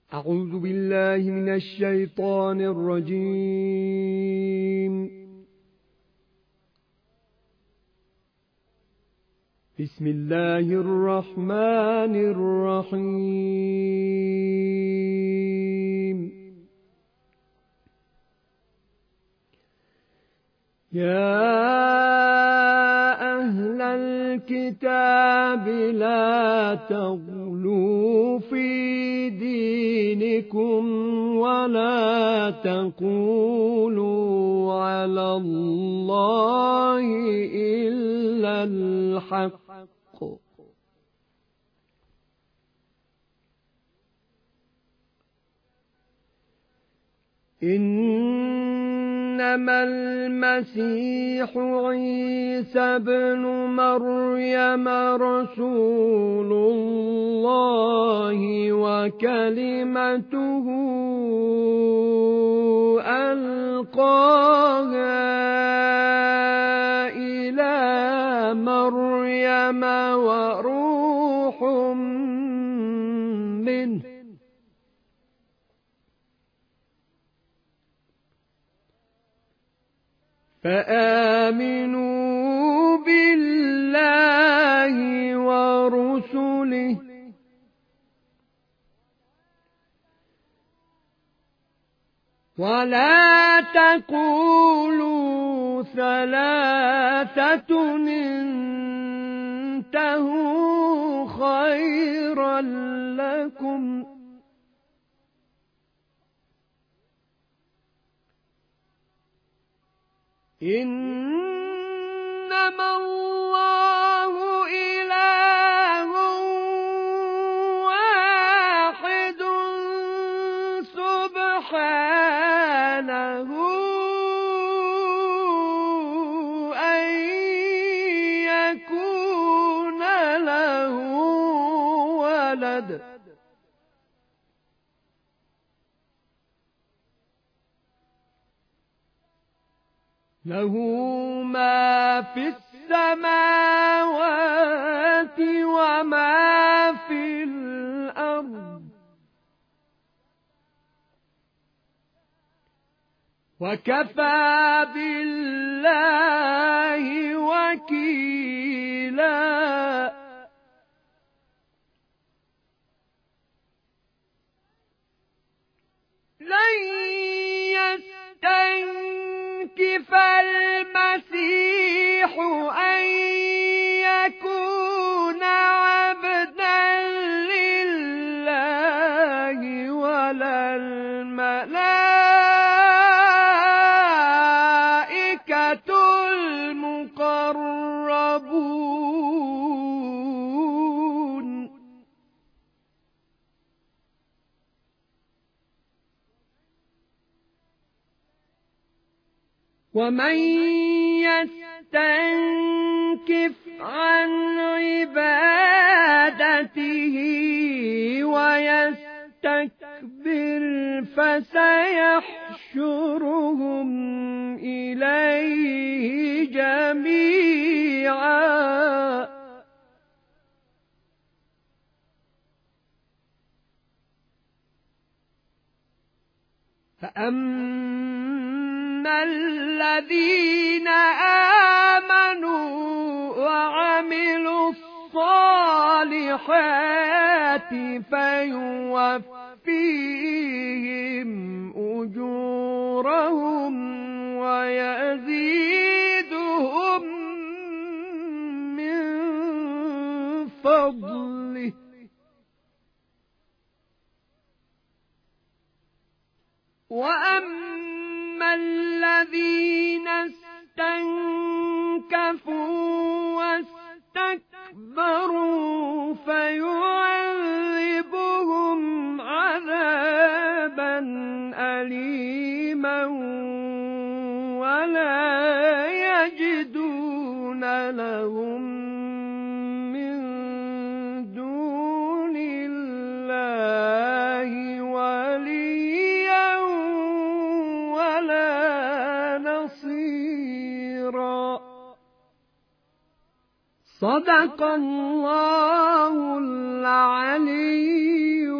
أعوذ بالله من الشيطان الرجيم. بسم الله الرحمن الرحيم. يا أهل الكتاب لا تغلوا في دينكم ولا تقولوا على الله إلا الحق، إنما المسيح عيسى بن مريم رسول الله وكلمته ألقاها إلى مريم وروح منه، فآمنوا بالله ورسله ولا تقولوا ثلاثة انتهوا خيرا لكم، إنما الله إله واحد سبحانه أن يكون له ولد، له ما في السماوات وما في الأرض، وكفى بالله وكيلا. لن يستنكف المسيح أن يكون عبدا لله ولا الملائكة المقربون، ومن يستنكف عن عبادته ويستكبر فسيحشرهم إليه جميعا، فأما الذين آمنوا وعملوا الصالحات فيوفيهم أجورهم ويزيدهم من فضله، وأما الذين استنكفوا واستكبروا فيعذبهم عذابا أليما ولا يجدون لهم من دون الله وليا ولا نصيرا. صدق الله العلي